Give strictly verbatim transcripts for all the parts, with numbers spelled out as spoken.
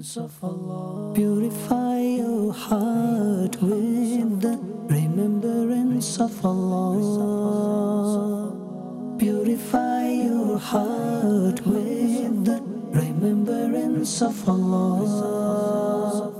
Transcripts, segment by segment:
remembrance of Allah. Purify your heart with the remembrance of Allah. Purify your heart with the remembrance of Allah.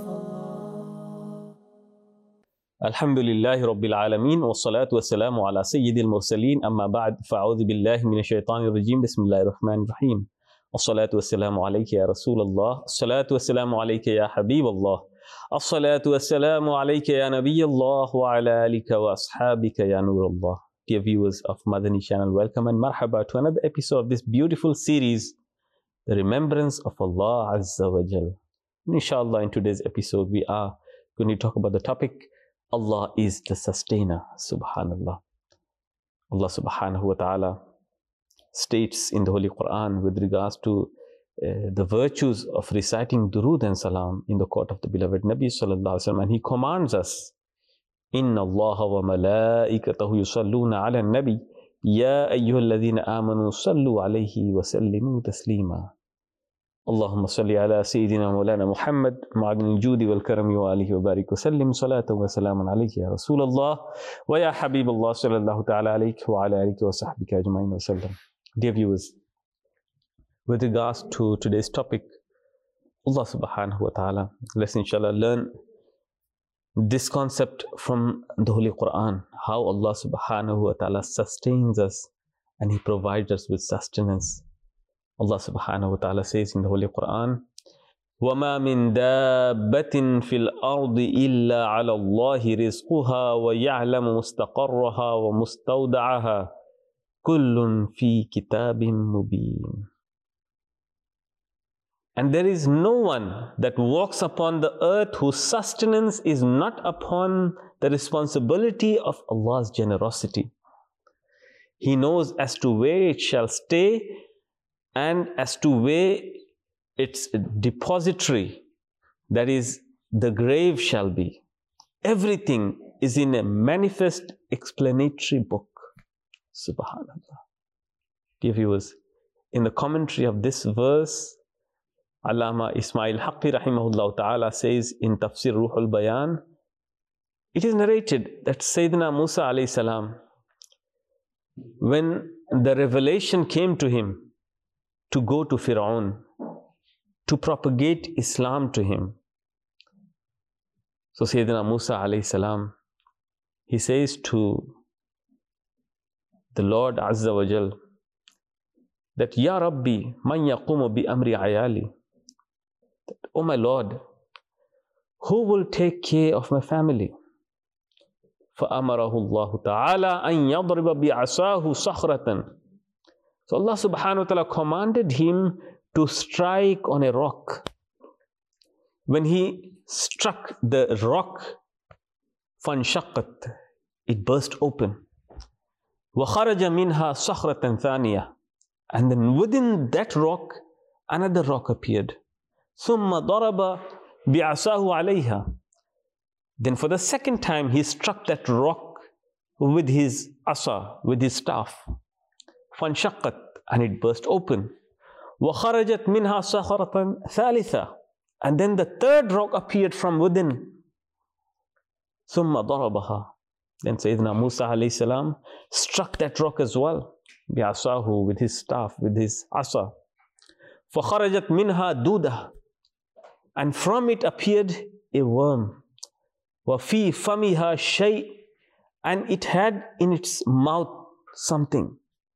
Alhamdulillahi Rabbil Alameen wa salatu wa salamu ala Sayyidil Mursaleen amma ba'd fa'udhu billahi minash shaitanir rajim bismillahir rahmanir rahim as-salatu wa salamu alayka ya Rasulallah as-salatu wa salamu alayka ya Habiballah as-salatu wa salamu alayka ya Nabiyallah wa ala alika wa ashabika ya Nurullah. Dear viewers of Madani channel, welcome and marhaba to another episode of this beautiful series, The Remembrance of Allah Azza wa Jal. Inshallah, in today's episode we are going to talk about the topic Allah is the sustainer, subhanallah. Allah subhanahu wa ta'ala states in the Holy Quran with regards to uh, the virtues of reciting durood and salam in the court of the beloved Nabi sallallahu alaihi wasallam, and he commands us, Inna Allaha wa malaikatahu yusalluna ala nabi ya ayyuhalladhina amanu sallu alayhi wa sallimu taslima. اللهم صل على سيدنا مولانا محمد معدن الجود والكرم وآله وبارك وسلم صلاة وسلام عليك يا رسول الله ويا حبيب الله صلى الله تعالى عليك وعلى آلك وصحبك أجمعين وسلم. Dear viewers, with regards to today's topic, Allah subhanahu wa ta'ala, let's inshallah learn this concept from the Holy Quran, how Allah subhanahu wa ta'ala sustains us and He provides us with sustenance. Allah subhanahu wa ta'ala says in the Holy Quran, وَمَا مِن دَابَّةٍ فِي الْأَرْضِ إِلَّا عَلَى اللَّهِ رِزْقُهَا وَيَعْلَمُ مُسْتَقَرَّهَا وَمُسْتَوْدَعَهَا كُلٌّ فِي كِتَابٍ مُبِينٍ. And there is no one that walks upon the earth whose sustenance is not upon the responsibility of Allah's generosity. He knows as to where it shall stay and as to where its depository, that is the grave, shall be. Everything is in a manifest explanatory book. Subhanallah. Dear viewers, in the commentary of this verse, Allama Ismail Haqqi rahimahullah ta'ala says in Tafsir Ruhul Bayan, it is narrated that Sayyidina Musa alayhi salam, when the revelation came to him to go to Fir'aun, to propagate Islam to him. So Sayyidina Musa alayhi salam, he says to the Lord Azza wa Jal that, Ya Rabbi, man yaqumu bi amri ayali. That, oh my Lord, who will take care of my family? فَأَمَرَهُ اللَّهُ تَعَالَى أَن يَضْرِبَ بِعَصَاهُ صَخْرَةً. So Allah subhanahu wa ta'ala commanded him to strike on a rock. When he struck the rock, فَانْشَقَّتْ, it burst open. وَخَرَجَ مِنْهَا صَخْرَةً ثَانِيَةً, and then within that rock, another rock appeared. ثُمَّ ضَرَبَ بِعَصَاهُ عَلَيْهَا. Then for the second time, he struck that rock with his asa, with his staff. فَانْشَقَّتْ, and it burst open. وَخَرَجَتْ مِنْهَا صَخْرَةً ثَالِثًا, and then the third rock appeared from within. ثُمَّ ضَرَبَهَا, then Sayyidina Musa alayhi salam struck that rock as well, بِعَصَاهُ, with his staff, with his asa. فَخَرَجَتْ مِنْهَا دُودَةً, and from it appeared a worm. وَفِي فَمِهَا شَيْءٍ, and it had in its mouth something.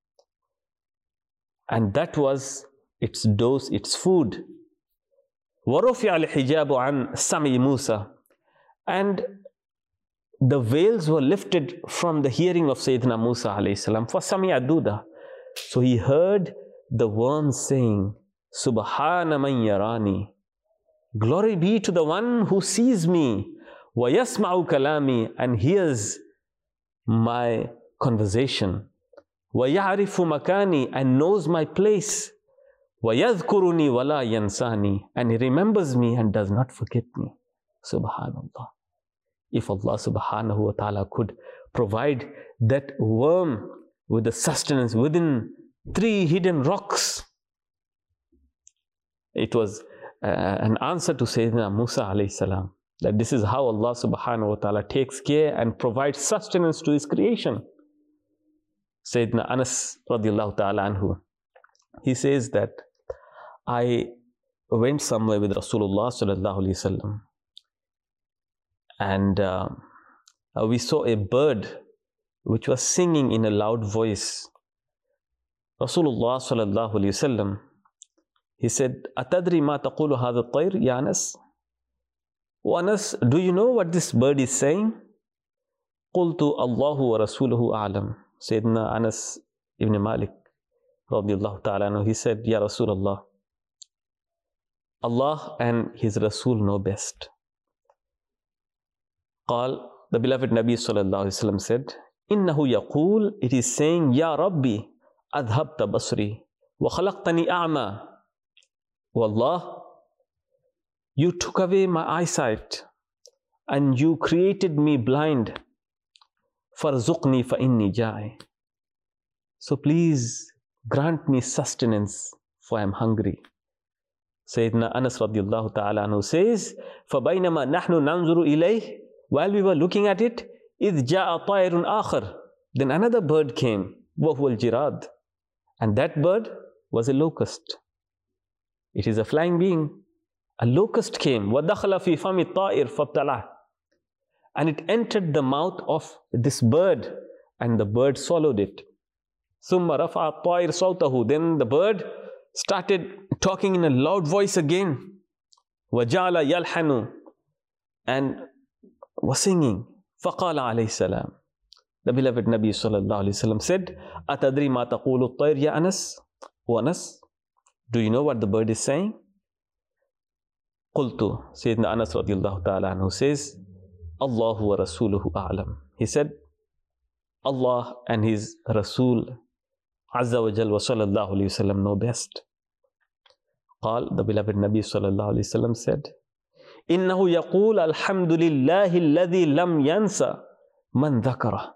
And that was its dose, its food. وَرُفِعَ الْحِجَابُ عَنْ سَمْعِ مُوسَى, and the veils were lifted from the hearing of Sayyidina Musa alayhi salam. فَسَمِعَ دُودَ, so he heard the worm saying, Subhana man yarani, glory be to the one who sees me, وَيَسْمَعُ كَلَامِي, and hears my conversation, وَيَعْرِفُ مَكَانِي, and knows my place, وَيَذْكُرُنِي وَلَا يَنْسَانِي, and He remembers me and does not forget me. Subhanallah. If Allah subhanahu wa ta'ala could provide that worm with the sustenance within three hidden rocks, it was an answer to Sayyidina Musa alayhi salam, that this is how Allah subhanahu wa ta'ala takes care and provides sustenance to His creation. Sayyidina Anas radiallahu ta'ala anhu, he says that I went somewhere with Rasulullah sallallahu alayhi wasallam, and uh, we saw a bird which was singing in a loud voice. Rasulullah sallallahu alayhi wasallam, he said, "Atadri ma taqulu hadha at-tayr ya Anas?" "O Anas, do you know what this bird is saying?" "Qultu Allahu wa rasuluhu a'lam." Sayyidina Anas ibn Malik radiallahu ta'ala anhu, he said, "Ya Rasulullah, Allah and His Rasul know best." Qal, the beloved Nabi sallallahu alayhi wasallam said, "Innahu yaqul," it is saying, "Ya Rabbi, adhabta basri wa khalaqtani a'ma." "Wallah, you took away my eyesight and you created me blind. Farzuqni fa inni ja'i." So please grant me sustenance, for I am hungry. Sayyidina Anas radiallahu ta'ala anhu says, فَبَيْنَمَا نَحْنُ نَنْظُرُ إِلَيْهِ, while we were looking at it, إِذْ جَاءَ طَائِرٌ آخَرٌ, then another bird came, وَهُوَ الْجِرَادُ, and that bird was a locust. It is a flying being. A locust came, وَدَخَلَ فِي فَمِ الطَّائِرِ فَابْتَلَعَهُ, and it entered the mouth of this bird, and the bird swallowed it. ثُمَّ رَفَعَ الطَّائِرُ صَوْتَهُ, then the bird started talking in a loud voice again. وَجَعَلَ يَلْحَنُ, and was singing. فَقَالَ عَلَيْهِ السَّلَامُ, the beloved Nabi sallallahu alayhi wasallam said, "Atadri ma taqulu at-tayr ya Anas?" "O Anas, do you know what the bird is saying?" "Qultu," Sayyidina Anas radiallahu ta'ala anhu says, "Allahu wa rasuluhu a'lam." He said, Allah and His Rasul Azza wa Jal wa sallallahu alayhi wasallam know best. Qal, the beloved Nabi sallallahu alayhi wasallam said, "Innahu yaqul alhamdulillahi alladhi lam yansa man dhakara."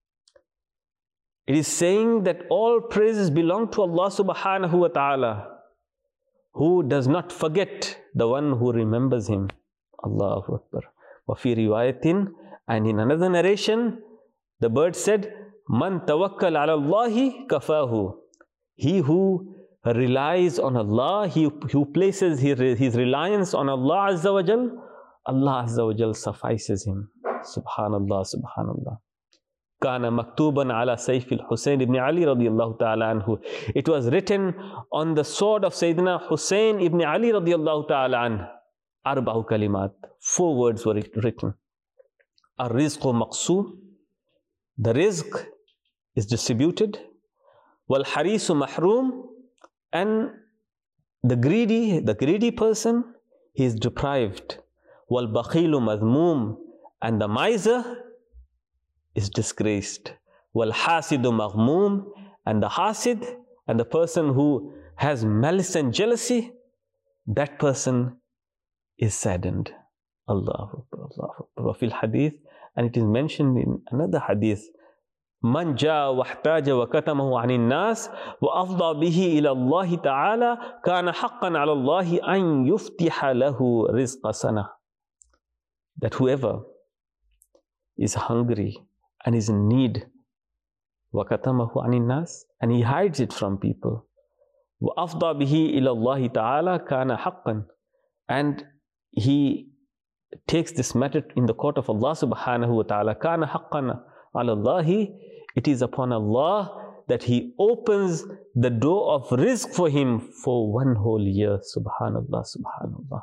It is saying that all praises belong to Allah subhanahu wa ta'ala, who does not forget the one who remembers Him. Allahu Akbar. Wa fi riwayatin, and in another narration, the bird said, "Man tawakkal ala Allahi kafahu." He who relies on Allah, he who places his, his reliance on Allah Azza wa Jal, Allah Azza wa Jal suffices him. Subhanallah, Subhanallah. Kana maktuban ala sayf al-Husayn ibn Ali radiyallahu ta'ala anhu. It was written on the sword of Sayyidina Husayn ibn Ali radiyallahu ta'ala anhu. Arba'u kalimat. Four words were written. Ar-rizqu maqsoom. The rizq is distributed. Wal harisu mahroom. And the greedy, the greedy person, he is deprived. Wal bakhilu madhmoom. And the miser is disgraced. Wal hasidu maghmoom, and the hasid, and the person who has malice and jealousy, that person is saddened. Allahu Akbar, Allahu Akbar. Wa fil hadith, and it is mentioned in another hadith, Man jaa wahtaja wa katamahu anin nas wa afda bihi ila Allah ta'ala kana haqqan ala Allah an yuftiha lahu rizqa sana. That whoever is hungry and is in need, وَكَتَمَهُ عَنِ النَّاسِ, and he hides it from people, وَأَفْضَى بِهِ إِلَى اللَّهِ تَعَالَى كَانَ حَقًّا, and he takes this matter in the court of Allah subhanahu wa ta'ala, كَانَ حَقًّا عَلَى اللَّهِ, it is upon Allah that He opens the door of rizq for him for one whole year. Subhanallah, Subhanallah.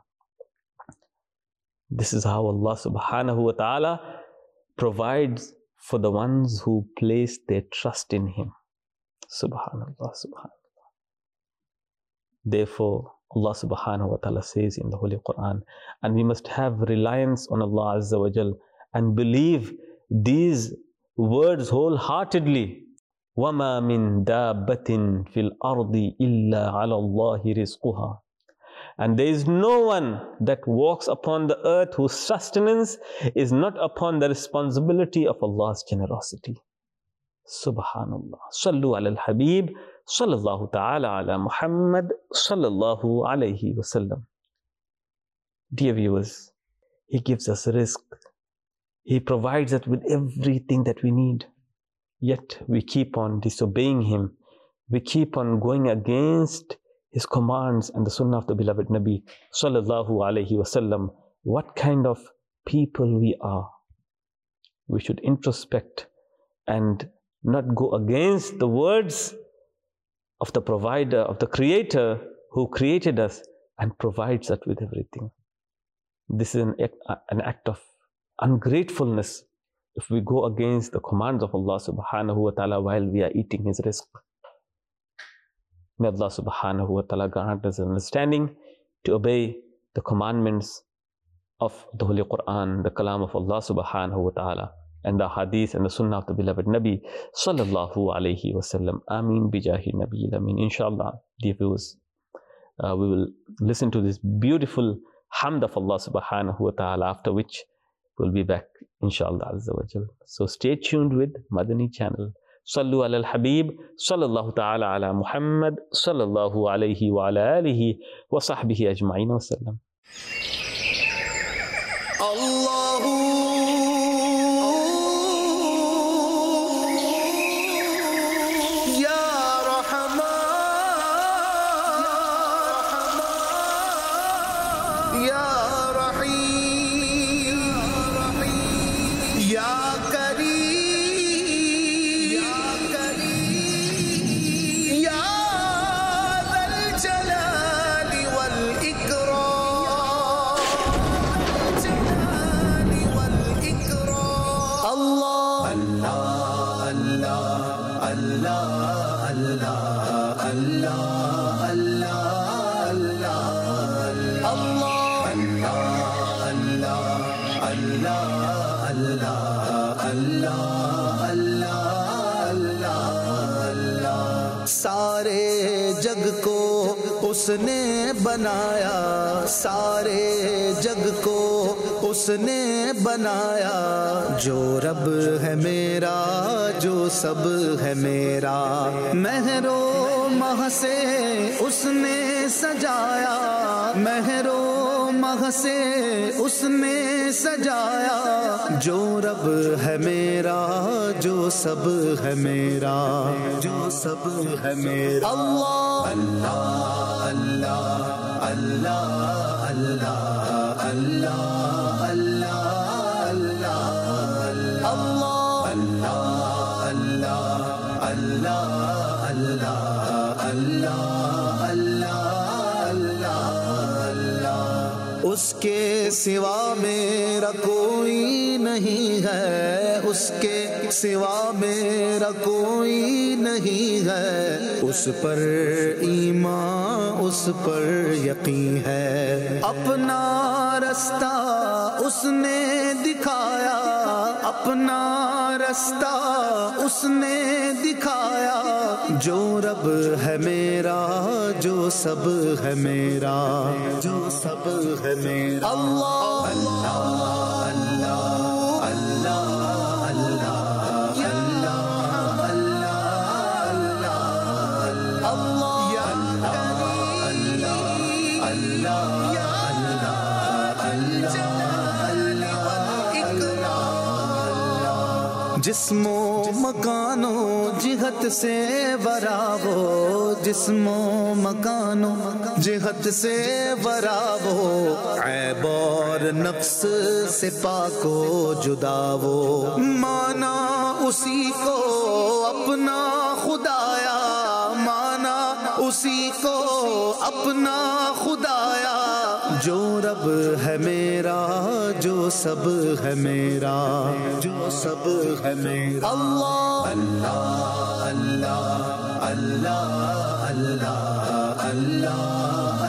This is how Allah subhanahu wa ta'ala provides for the ones who place their trust in Him. Subhanallah, Subhanallah. Therefore, Allah subhanahu wa ta'ala says in the Holy Quran, and we must have reliance on Allah Azza wa Jal and believe these words wholeheartedly. وَمَا مِن دَابَّةٍ فِي الْأَرْضِ إِلَّا عَلَى اللَّهِ رِزْقُهَا. And there is no one that walks upon the earth whose sustenance is not upon the responsibility of Allah's generosity. Subhanallah. Sallu ala al-Habib. Sallallahu ta'ala ala Muhammad. Sallallahu alayhi wa sallam. Dear viewers, He gives us rizq. He provides us with everything that we need. Yet we keep on disobeying Him. We keep on going against His commands and the sunnah of the beloved Nabi sallallahu alaihi wasallam. What kind of people we are? We should introspect and not go against the words of the provider, of the creator who created us and provides us with everything. This is an act, an act of ungratefulness if we go against the commands of Allah subhanahu wa ta'ala while we are eating His rizq. May Allah subhanahu wa ta'ala grant us understanding to obey the commandments of the Holy Quran, the Kalam of Allah subhanahu wa ta'ala, and the hadith and the sunnah of the beloved Nabi sallallahu alayhi wasallam. Ameen bijahi Nabi Ameen. Inshallah, dear viewers, uh, we will listen to this beautiful hamd of Allah subhanahu wa ta'ala, after which we'll be back inshallah azza wa jal. So stay tuned with Madani channel. Sallu ala al-Habib, sallallahu ta'ala ala Muhammad, sallallahu alayhi wa ala alihi wa sahbihi ajma'in wa sallam. Allahu سارے جگ کو اس نے بنایا، سارے جگ کو اس نے بنایا، جو رب ہے میرا جو سب ہے میرا، مہر و مہ سے اس نے سجایا، مہر و مہ سے اس نے سجایا، جو رب ہے میرا جو سب ہے میرا، جو سب ہے میرا۔ اللہ اللہ اللہ اللہ اللہ اللہ اللہ اللہ اللہ اللہ اللہ، اس کے سوا میرا کوئی نہیں ہے، اس کے سوا میرا کوئی نہیں ہے، اس پر ایمان اس پر یقین ہے، اپنا رستہ اس نے دکھایا، اپنا رستہ اس نے دکھایا، جو رب ہے میرا جو سب ہے میرا، جو سب ہے میرا۔ اللہ اللہ اللہ اللہ اللہ جسم و مکان و جہت سے ورا وہ، جسم و مکان و جہت سے ورا وہ، عیب اور نقص سے پاک و جدا وہ، مانا اسی کو اپنا خدایا، مانا اسی کو اپنا خدایا، جو رب ہے میرا جو سب ہے میرا، جو سب ہے میرا۔ اللہ اللہ اللہ اللہ اللہ اللہ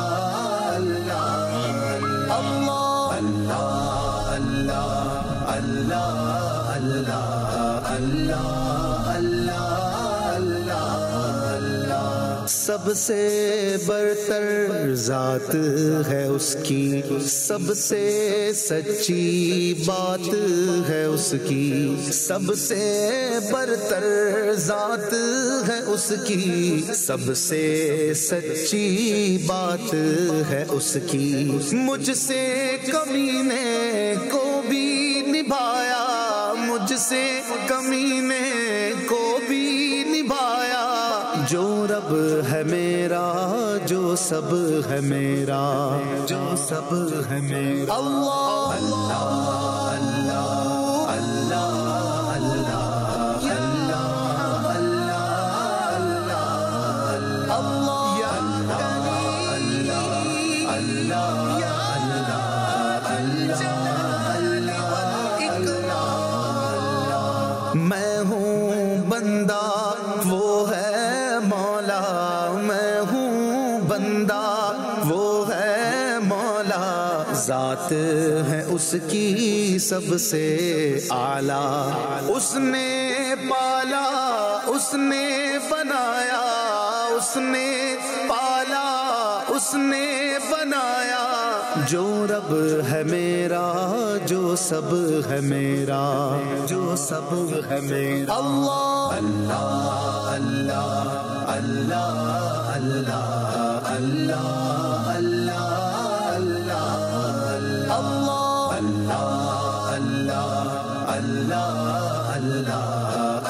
اللہ اللہ اللہ اللہ اللہ اللہ اللہ اللہ سب سے برتر ذات ہے اس کی، سب سے سچی بات ہے اس کی، سب سے برتر ذات ہے اس کی، سب سے سچی بات ہے اس کی۔ مجھ سے کمینے کو بھی نبھایا، مجھ سے کمینے کو بھی نبھایا، جو رب ہے میرا، جو سب ہے میرا، جو سب ہے میرا۔ اللہ اللہ اللہ اللہ اللہ میں ہوں بندہ وہ ہے مولا، میں ہوں بندہ وہ ہے مولا، ذات ہے اس کی سب سے اعلیٰ، اس نے پالا اس نے بنایا، اس نے پالا اس نے بنایا، جو رب ہے میرا، جو سب ہے میرا، جو سب ہے میرا۔ اللہ اللہ اللہ اللہ اللہ اللہ اللہ اللہ اللہ اللہ اللہ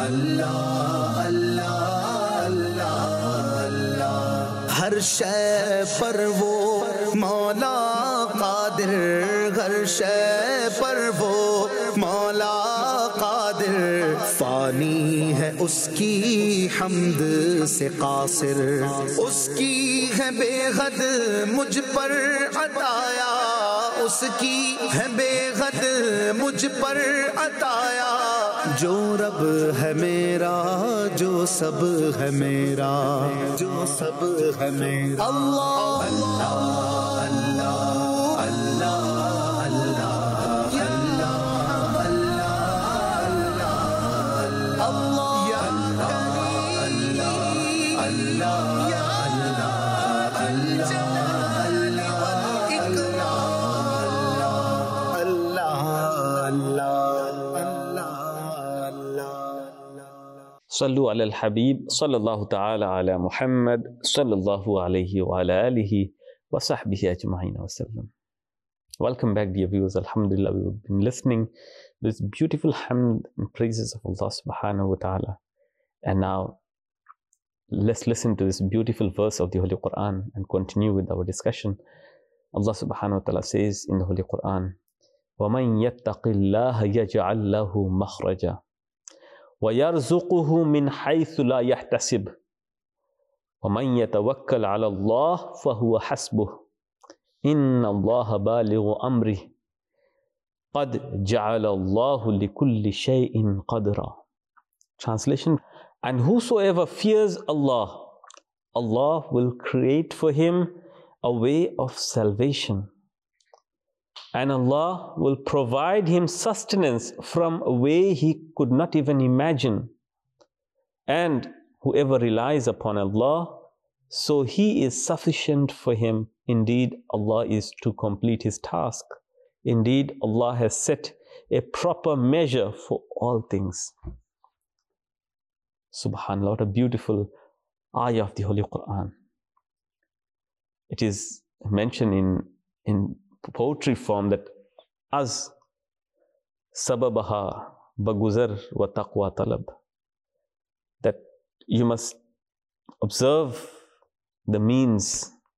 اللہ۔ ہر شے پر وہ مولا قادر، ہر شے پر وہ مولا قادر، فانی ہے اس کی حمد سے قاصر، اس کی ہے بے حد مجھ پر عطایا، اس کی ہے بے حد مجھ پر عطایا، جو رب ہے میرا، جو سب ہے میرا، جو سب ہے میرا۔ اللہ اللہ اللہ اللہ اللہ صلو علی الحبیب صلی اللہ تعالی علی محمد صلی اللہ علیہ وعلی آلہ وصحبہ اجمعین وسلم۔ Welcome back, dear viewers. Alhamdulillah, we've been listening to this beautiful hamd and praises of Allah subhanahu wa ta'ala. And now, let's listen to this beautiful verse of the Holy Quran and continue with our discussion. Allah subhanahu wa ta'ala says in the Holy Quran, وَمَن يَتَّقِ اللَّهَ يَجْعَلْ لَهُ مَخْرَجًا وَيَرْزُقُهُ مِنْ حَيْثُ لَا يَحْتَسِبُ وَمَن يَتَوَكَّلْ عَلَى اللَّهِ فَهُوَ حَسْبُهُ إِنَّ اللَّهَ بَالِغُ أَمْرِهِ قَدْ جَعَلَ اللَّهُ لِكُلِّ شَيْءٍ قَدْرًا۔ Translation: and whosoever fears Allah, Allah will create for him a way of salvation, and Allah will provide him sustenance from a way he could not even imagine. And whoever relies upon Allah, so he is sufficient for him. Indeed, Allah is to complete his task. Indeed, Allah has set a proper measure for all things. Subhanallah, what a beautiful ayah of the Holy Quran. It is mentioned in, in poetry form that as sababaha baguzar wa taqwa talab, that you must observe the means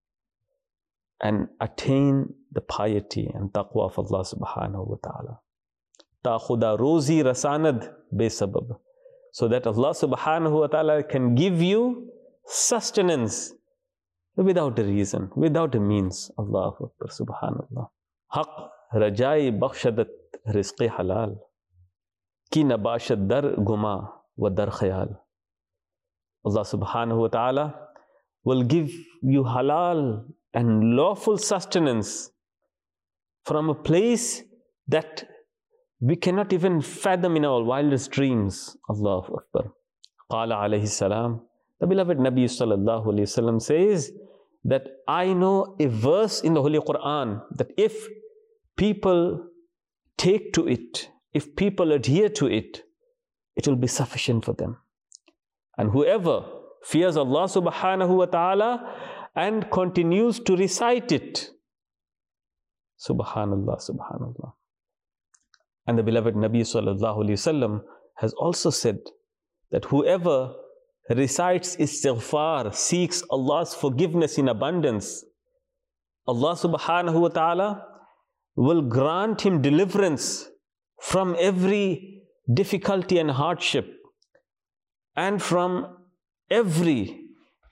and attain the piety and taqwa of Allah subhanahu wa ta'ala. Ta khuda rozi rasanad be sabab, so that Allah subhanahu wa ta'ala can give you sustenance without a reason, without a means. Allahu Akbar, subhanallah. Haq rajai bakshadat rizqi halal, ki nabashad dar guma wa dar khayal. Allah subhanahu wa ta'ala will give you halal and lawful sustenance from a place that we cannot even fathom in our wildest dreams. Allahu Akbar. Qala alayhi salam, The beloved Nabi sallallahu alayhi wasallam says that I know a verse in the Holy Quran that if people take to it, if people adhere to it, it will be sufficient for them. And whoever fears Allah subhanahu wa ta'ala and continues to recite it, subhanallah, subhanallah. And the beloved Nabi sallallahu alayhi wasallam has also said that whoever recites istighfar, seeks Allah's forgiveness in abundance, Allah subhanahu wa ta'ala will grant him deliverance from every difficulty and hardship, and from every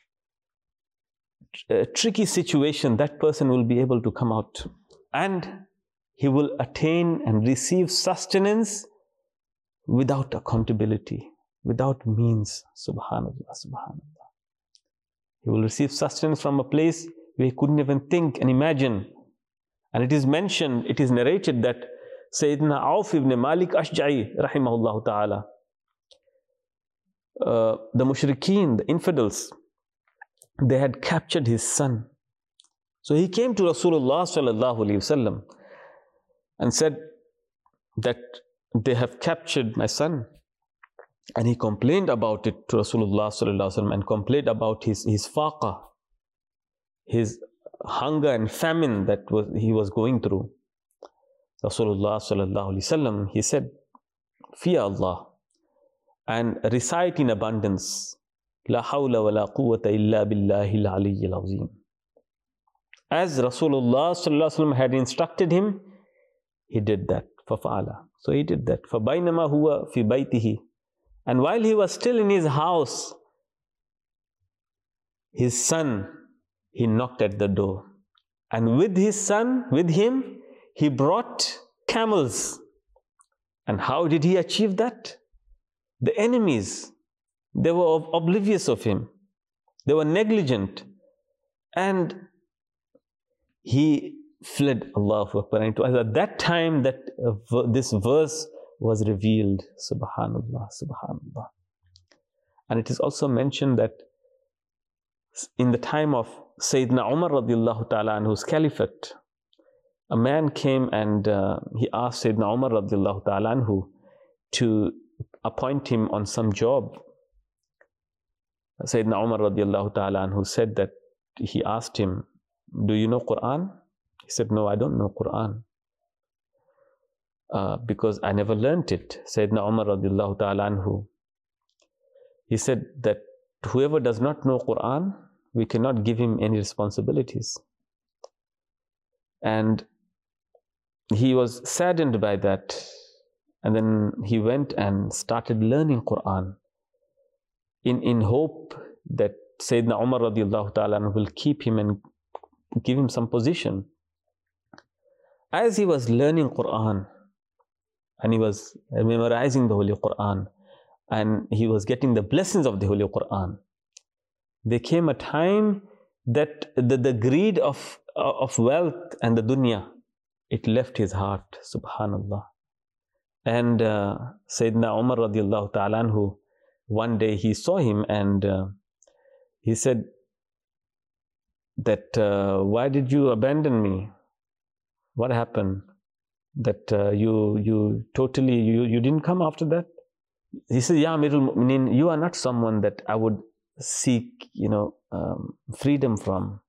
uh, tricky situation that person will be able to come out, and he will attain and receive sustenance without accountability, without means. Subhanallah, subhanallah. He will receive sustenance from a place where he couldn't even think and imagine. And it is mentioned, it is narrated that Sayyidina Auf ibn Malik Ashja'i rahimahullah ta'ala, uh, the mushrikeen, the infidels, they had captured his son. So he came to Rasulullah sallallahu alayhi wasallam and said that they have captured my son. And he complained about it to Rasulullah sallallahu alaihi wasallam and complained about his, his faqa, his hunger and famine that was, he was going through. Rasulullah sallallahu alaihi wasallam, he said, fear Allah and recite in abundance, La hawla wa la quwwata illa billahi al-aliyyil azim. As Rasulullah sallallahu alaihi wasallam had instructed him, he did that. فَفَعَلَ. So he did that. فَبَيْنَمَا هُوَ فِي بَيْتِهِ. And while he was still in his house, his son, he knocked at the door. And with his son, with him, he brought camels. And how did he achieve that? The enemies, they were oblivious of him. They were negligent. And he fled. Allahu Akbar. And it was at that time that uh, this verse was revealed. Subhanallah, subhanallah. And it is also mentioned that in the time of Sayyidina Umar radiallahu ta'ala anhu's caliphate, a man came and uh, he asked Sayyidina Umar radiallahu ta'ala anhu to appoint him on some job. Sayyidina Umar radiallahu ta'ala anhu said that he asked him, do you know Quran? He said, no, I don't know Quran. Uh, because I never learnt it. Sayyidina Umar radiallahu ta'ala anhu, he said that whoever does not know Quran, we cannot give him any responsibilities. And he was saddened by that. And then he went and started learning Quran in, in hope that Sayyidina Umar radiallahu ta'ala anhu will keep him and give him some position. As he was learning Quran, and he was memorizing the Holy Quran, and he was getting the blessings of the Holy Quran, there came a time that the, the greed of, of wealth and the dunya, it left his heart, subhanallah. And uh, Sayyidina Umar radiallahu ta'ala anhu, one day he saw him and uh, he said that, uh, why did you abandon me? What happened? That uh, you you totally, you, you didn't come after that? He said, Ya Amirul Mu'mineen, you are not someone that I would seek, you know, um, freedom from,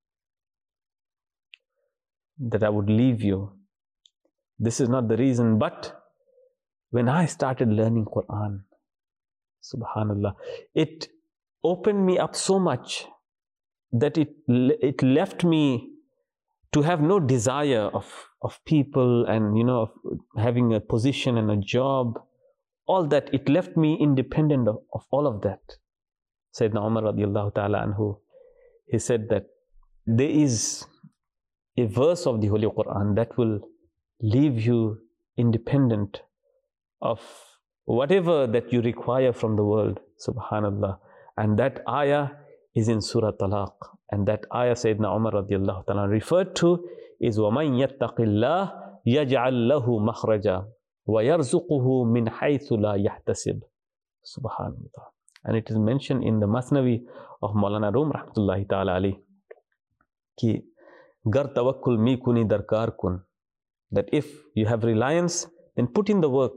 that I would leave you. This is not the reason. But when I started learning Quran, subhanallah, it opened me up so much that it, it left me to have no desire of, of people and, you know, of having a position and a job, all that. It left me independent of, of all of that. Sayyidina Umar radiallahu ta'ala anhu, he said that there is a verse of the Holy Quran that will leave you independent of whatever that you require from the world, subhanallah. And that ayah is in Surah Talaq. And that ayah Sayyidina Umar radiallahu ta'ala referred to is وَمَنْ يَتَّقِ اللَّهِ يَجْعَلْ لَهُ مَخْرَجًا وَيَرْزُقُهُ مِنْ حَيْثُ لَا يَحْتَسِبُ. Subhanallah. And it is mentioned in the Masnavi of Maulana Rum Rahmatullahi Ta'ala Ali ki gar tawakkul mi kuni darkar kun, that if you have reliance, then put in the work.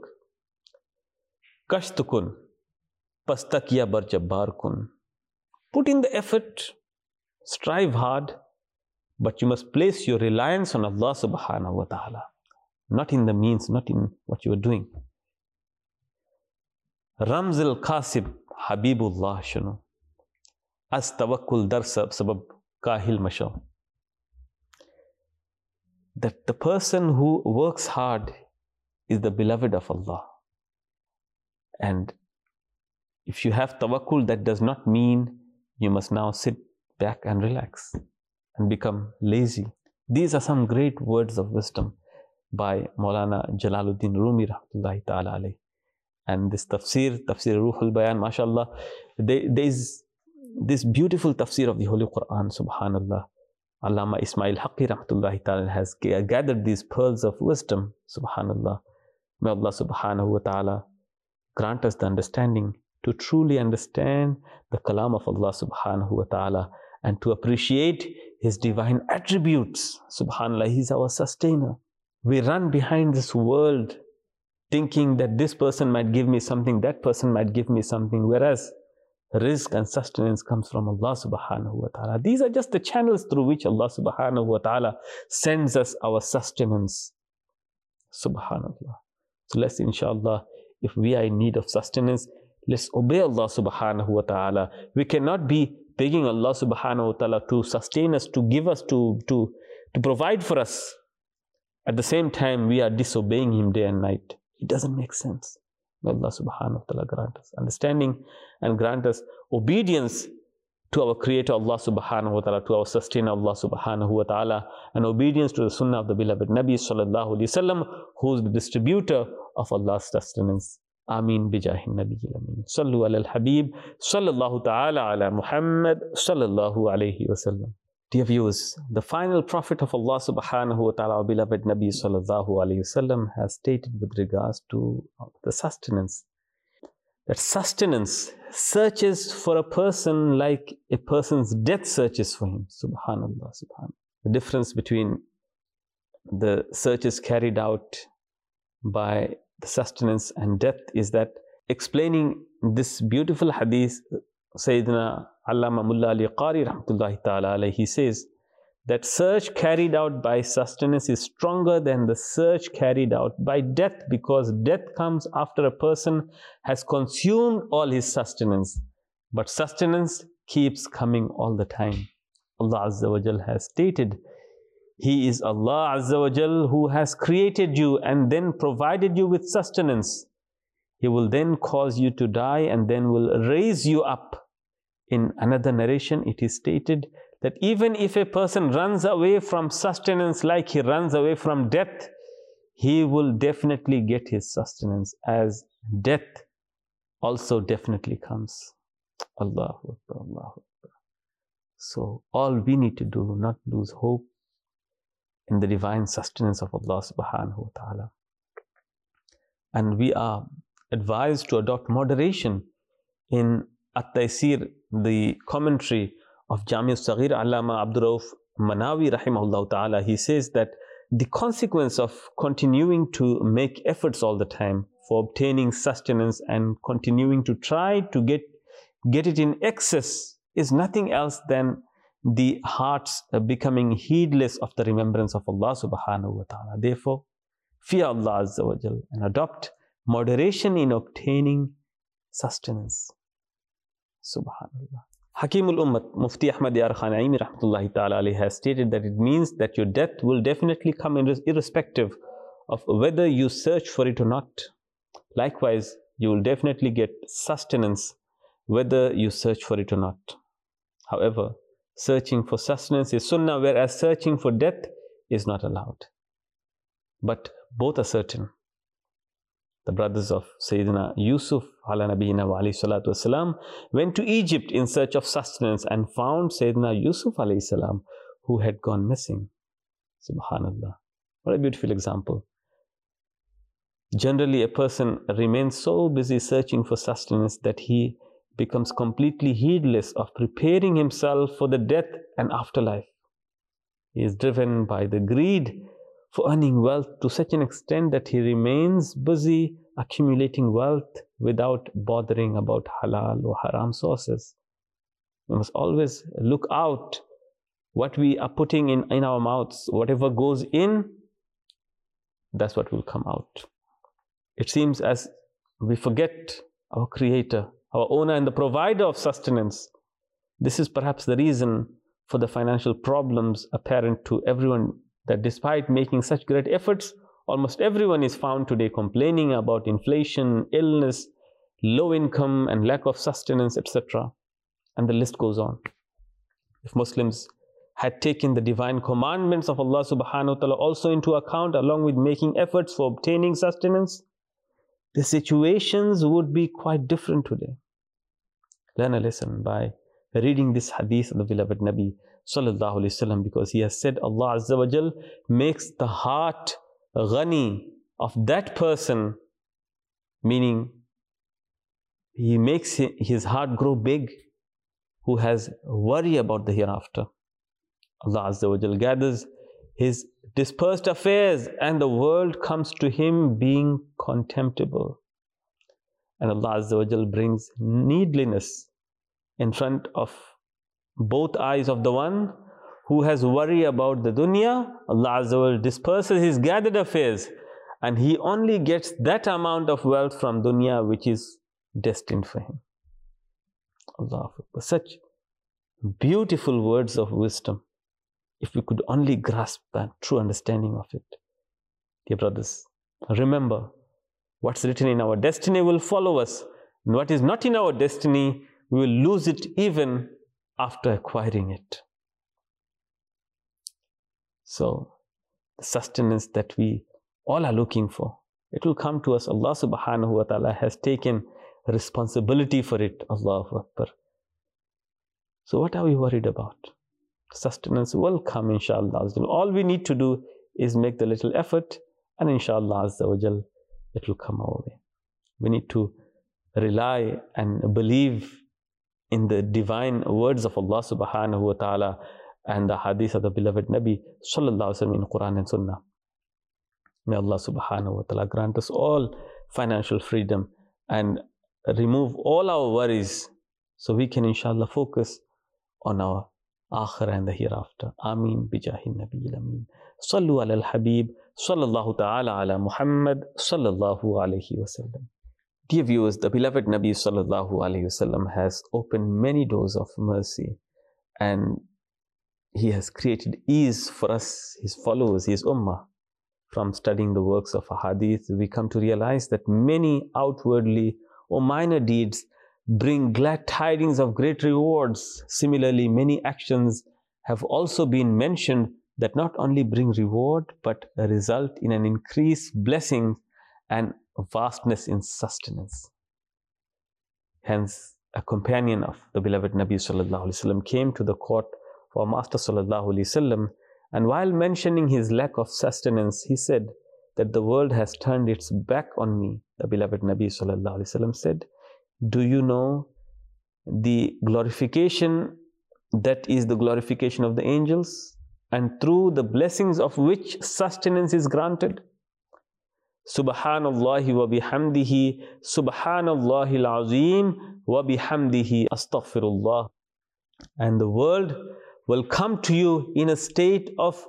Kasht kun, pastakiya bar jabbar kun. Put in the effort, strive hard, but you must place your reliance on Allah subhanahu wa ta'ala, not in the means, not in what you are doing. Ramzil Qasib Habibullah Shunu. As tawakkul dar sabab kahil mashaw. That the person who works hard is the beloved of Allah. And if you have tawakkul, that does not mean you must now sit back and relax and become lazy. These are some great words of wisdom by Maulana Jalaluddin Rumi Rahmatullahi Ta'ala alayhi. And this tafsir, Tafsir Ruhul Bayan, mashallah, there, there is this beautiful tafsir of the Holy Quran, subhanallah. Allama Ismail Haqqi Rahmatullahi Ta'ala has gathered these pearls of wisdom, subhanallah. May Allah subhanahu wa ta'ala grant us the understanding to truly understand the kalam of Allah subhanahu wa ta'ala and to appreciate His divine attributes. Subhanallah, He's our sustainer. We run behind this world thinking that this person might give me something, that person might give me something, whereas rizq and sustenance comes from Allah subhanahu wa ta'ala. These are just the channels through which Allah subhanahu wa ta'ala sends us our sustenance. Subhanallah. So let's, inshallah, if we are in need of sustenance, let's obey Allah subhanahu wa ta'ala. We cannot be begging Allah subhanahu wa ta'ala to sustain us, to give us, to, to, to provide for us. At the same time, we are disobeying Him day and night. It doesn't make sense. May Allah subhanahu wa ta'ala grant us understanding and grant us obedience to our Creator Allah subhanahu wa ta'ala, to our sustainer Allah subhanahu wa ta'ala, and obedience to the sunnah of the beloved Nabi sallallahu alayhi wasallam, who is the distributor of Allah's sustenance. Ameen bijahi nabiyil ameen. Sallu ala al-habib, sallallahu ta'ala ala Muhammad, sallallahu alayhi wasallam. Dear viewers, the final prophet of Allah subhanahu wa ta'ala, our beloved Nabi sallallahu alayhi wasallam, has stated with regards to the sustenance, that sustenance searches for a person like a person's death searches for him. Subhanallah, subhanallah. The difference between the searches carried out by the sustenance and death is that, explaining this beautiful hadith, Sayyidina Allama Mulla Ali Qari Rahmatullahi Ta'ala alayhi, he says that search carried out by sustenance is stronger than the search carried out by death, because death comes after a person has consumed all his sustenance, but sustenance keeps coming all the time. Allah Azza wa Jal has stated, He is Allah Azza wa Jal who has created you and then provided you with sustenance. He will then cause you to die and then will raise you up. In another narration, it is stated that even if a person runs away from sustenance like he runs away from death, he will definitely get his sustenance, as death also definitely comes. Allahu Akbar, Allahu Akbar. So all we need to do, not lose hope in the divine sustenance of Allah subhanahu wa ta'ala. And we are advised to adopt moderation. In At-Taysir, the commentary of Jami' al-Saghir, Allama Abdul Rauf Manawi rahimahullah ta'ala, he says that the consequence of continuing to make efforts all the time for obtaining sustenance and continuing to try to get, get it in excess is nothing else than the hearts becoming heedless of the remembrance of Allah subhanahu wa ta'ala. Therefore, fear Allah Azza wa Jal and adopt moderation in obtaining sustenance. Subhanallah. Hakimul Ummat, Mufti Ahmad Yar Khan Aimi Rahmatullahi Ta'ala alayhi, has stated that it means that your death will definitely come irrespective of whether you search for it or not. Likewise, you will definitely get sustenance whether you search for it or not. However, searching for sustenance is sunnah, whereas searching for death is not allowed. But both are certain. The brothers of Sayyidina Yusuf ala nabiyina wa alayhi salatu wasalam went to Egypt in search of sustenance and found Sayyidina Yusuf alayhi salam, who had gone missing. Subhanallah. What a beautiful example. Generally, a person remains so busy searching for sustenance that he becomes completely heedless of preparing himself for the death and afterlife. He is driven by the greed for earning wealth to such an extent that he remains busy accumulating wealth without bothering about halal or haram sources. We must always look out what we are putting in, in our mouths. Whatever goes in, that's what will come out. It seems as we forget our Creator, our owner and the provider of sustenance. This is perhaps the reason for the financial problems apparent to everyone, that despite making such great efforts, almost everyone is found today complaining about inflation, illness, low income and lack of sustenance, et cetera. And the list goes on. If Muslims had taken the divine commandments of Allah subhanahu wa ta'ala also into account, along with making efforts for obtaining sustenance, the situations would be quite different today. Learn a lesson by reading this hadith of the beloved Nabi sallallahu alaihi wasallam, because he has said Allah Azza wa Jal makes the heart ghani of that person, meaning he makes his heart grow big, who has worry about the hereafter. Allah Azza wa Jal gathers his dispersed affairs and the world comes to him being contemptible. And Allah Azza wa Jal brings needliness in front of both eyes of the one who has worry about the dunya. Allah Azza wa Jal disperses his gathered affairs and he only gets that amount of wealth from dunya which is destined for him. Allah Akbar. Such beautiful words of wisdom. If we could only grasp that true understanding of it. Dear brothers, remember, what's written in our destiny will follow us, and what is not in our destiny, we will lose it even after acquiring it. So, the sustenance that we all are looking for, it will come to us. Allah subhanahu wa ta'ala has taken responsibility for it. Allahu Akbar. So what are we worried about? Sustenance will come, inshallah. All we need to do is make the little effort, and inshallah Azza wa Jal, it will come our way. We need to rely and believe in the divine words of Allah subhanahu wa ta'ala and the hadith of the beloved Nabi sallallahu alaihi wasallam in Quran and Sunnah. May Allah subhanahu wa ta'ala grant us all financial freedom and remove all our worries so we can inshallah focus on our akhirah and the hereafter. Ameen bijahi nabiyil ameen. Sallu ala al-habib sallallahu ta'ala ala Muhammad sallallahu alayhi wasallam. Dear viewers, the beloved Nabi sallallahu alayhi wasallam has opened many doors of mercy and he has created ease for us, his followers, his ummah. From studying the works of hadith, we come to realize that many outwardly or minor deeds bring glad tidings of great rewards. Similarly, many actions have also been mentioned that not only bring reward but result in an increased blessing and vastness in sustenance. Hence, a companion of the beloved Nabi sallallahu alaihi wasallam came to the court of our Master sallallahu alaihi wasallam, and while mentioning his lack of sustenance, he said that the world has turned its back on me. The beloved Nabi sallallahu alaihi wasallam said, do you know the glorification that is the glorification of the angels, and through the blessings of which sustenance is granted? Subhanallahi wa bihamdihi, Subhanallahi al-azim wa bihamdihi astaghfirullah. And the world will come to you in a state of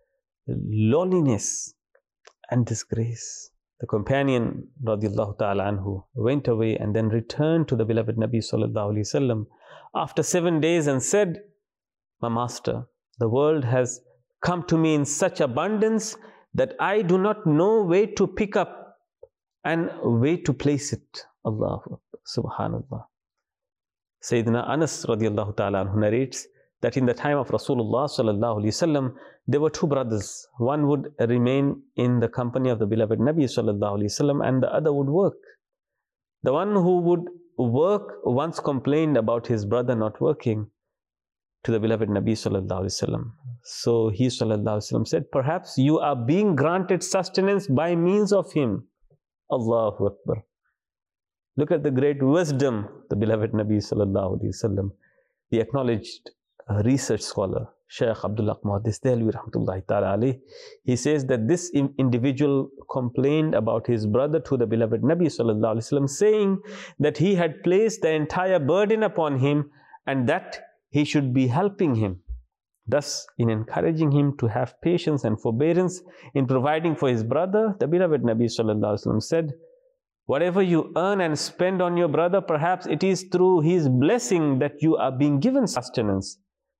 lowliness and disgrace. The companion radiallahu ta'ala anhu went away and then returned to the beloved Nabi sallallahu alaihi wasallam after seven days and said, my master, the world has come to me in such abundance that I do not know where to pick up and where to place it. Allahu Akbar, subhanallah. Sayyidina Anas radiallahu ta'ala anhu narrates that in the time of Rasulullah sallallahu alaihi wasallam, there were two brothers. One would remain in the company of the beloved Nabi sallallahu alaihi wasallam and the other would work. The one who would work once complained about his brother not working to the beloved Nabi sallallahu alaihi wasallam. So he sallallahu alaihi wasallam said, perhaps you are being granted sustenance by means of him. Allahu Akbar. Look at the great wisdom, the beloved Nabi sallallahu alaihi wasallam, the acknowledged uh, research scholar, Shaykh Abdullah Muhaddis Dehlvi rahmatullahi ta'ala alayh. He says that this individual complained about his brother to the beloved Nabi sallallahu alaihi wasallam, saying that he had placed the entire burden upon him and that he should be helping him. Thus, in encouraging him to have patience and forbearance in providing for his brother, the beloved Nabi sallallahu alaihi wasallam said, whatever you earn and spend on your brother, perhaps it is through his blessing that you are being given sustenance.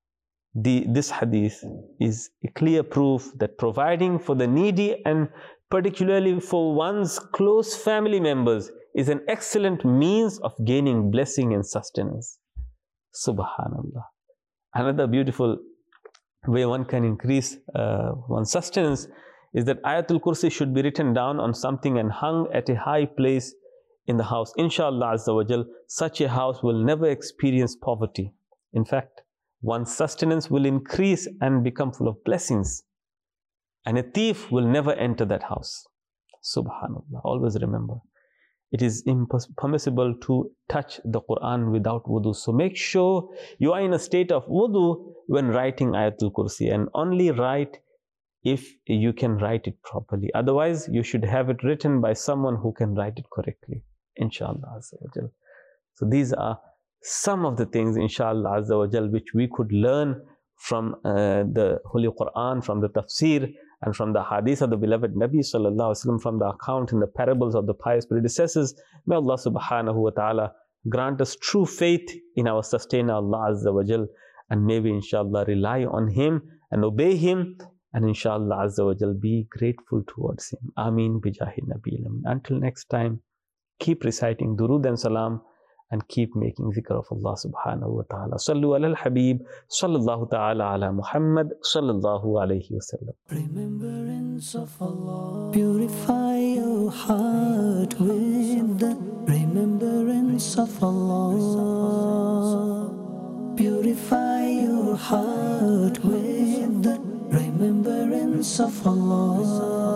The, this hadith is a clear proof that providing for the needy and particularly for one's close family members is an excellent means of gaining blessing and sustenance. Subhanallah. Another beautiful way one can increase uh, one's sustenance is that Ayatul Kursi should be written down on something and hung at a high place in the house. Inshallah Azza wa Jal, such a house will never experience poverty. In fact, one's sustenance will increase and become full of blessings. And a thief will never enter that house. Subhanallah. Always remember, it is impermissible to touch the Quran without wudu. So make sure you are in a state of wudu when writing Ayatul Kursi, and only write if you can write it properly. Otherwise, you should have it written by someone who can write it correctly. Inshallah Azza wa Jal. So these are some of the things, inshallah Azza wa Jal, which we could learn from uh, the Holy Quran, from the tafsir, and from the hadith of the beloved Nabi sallallahu alaihi wasallam, from the account in the parables of the pious predecessors. May Allah subhanahu wa ta'ala grant us true faith in our sustainer Allah Azza wa Jal, and may we inshallah rely on Him and obey Him, and inshallah Azza wa Jal be grateful towards Him. Ameen bijahi Nabi. Until next time, keep reciting durood and salam, and keep making zikr of Allah subhanahu wa ta'ala. Sallu ala al-Habib, sallallahu ta'ala ala Muhammad, sallallahu alayhi wa sallam. Remembrance of Allah. Purify your heart with the remembrance of Allah. Purify your heart with the remembrance of Allah.